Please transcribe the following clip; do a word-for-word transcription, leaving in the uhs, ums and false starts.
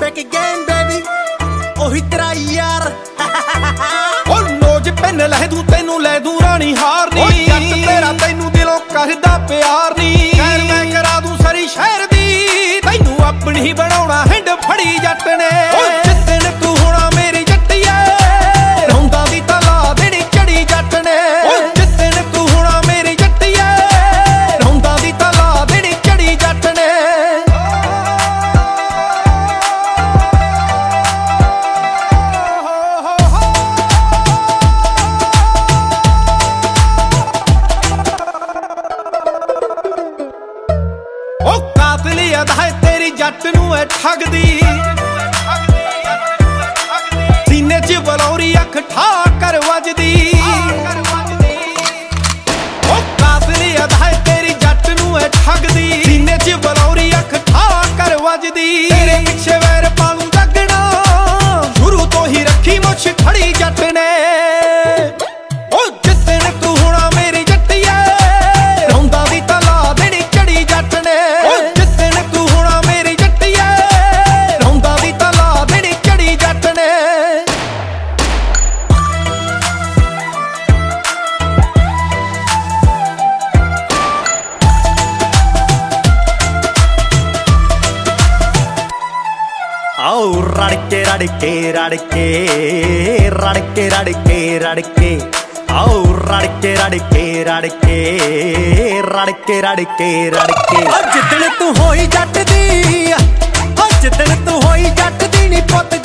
back again baby ਉਹੀ ਤੇਰਾ ਯਾਰ ਉਹ ਨੋਜ ਪੈਨ ਲੈ ਦੂੰ ਤੈਨੂੰ ਲੈ ਦੂੰ ਰਾਣੀ ਹਾਰ ਨੀ ਉਹ ਜੱਟ ਤੇਰਾ ਤੈਨੂੰ ਦਿਲੋਂ ਕਰਦਾ ਪਿਆਰ ਨੀ ਖੈਰ ਮੈਂ ਕਰਾ ਦੂੰ ਸਾਰੀ ਸ਼ਹਿਰ ਦੀ ਤੈਨੂੰ ਆਪਣੀ ਬਣਾਉਣਾ ਹਿੰਡ ਫੜੀ ਜੱਟ ਨੇ ਉਹ ਜਿੱਦਣ ਤੂੰ ਹੋਣਾ ਮੇਰੀ ਜੱਟੀਏ ਰੌਂਦਾ ਦੀ ਤਲਾ ਦੇਣੀ ਚੜੀ ਜੱਟ ਨੇ ਉਹ ਜਿੱਦਣ ਤੂੰ ਹੋਣਾ ਮੇਰੀ ਜੱਟੀਏ ਰੌਂਦਾ ਦੀ ਤਲਾ ਦੇਣੀ ਚੜੀ ਜੱਟ ਨੇ ਕਾਤਲੀ ਅਦਾ ਹੈ ਤੇਰੀ ਜੱਟ ਨੂੰ ਐ ਠੱਗਦੀ ਸੀਨੇ 'ਚ ਬਲੌਰੀ ਅੱਖ ਠਾ ਕਰ ਵੱਜਦੀ ਉਹ ਕਾਤਲੀ ਅਦਾ ਹੈ ਤੇਰੀ ਜੱਟ ਨੂੰ ਐ ਠੱਗਦੀ ਸੀਨੇ 'ਚ ਬਲੌਰੀ ਅੱਖ ਠਾ ਕਰ ਵੱਜਦੀ ਤੇਰੇ ਪਿੱਛੇ ਵੈਰ ਪਾਲੂ ਜੱਗਣਾ ਸ਼ੁਰੂ ਤੋਂ ਹੀ ਰੱਖੀ ਮੁੱਛ ਖੜੀ ਜੱਟ ਨੇ ਉਹ ਜਿੱਦਣ ਤੂੰ ਹੋਣਾ ਮੇਰੀ ਜੱਟੀਏ ਰੌਂਦਾ ਦੀ ਤਲਾ ਦੇਣੀ ਚੜੀ ਜੱਟ ਨੇ आओ रड़के रड़के रड़के रड़के रड़के रड़के आओ रड़के रड़के रड़के रड़के रड़के रड़के जिदन तू होई जट दी जिदन तू होई जट दी नी पुत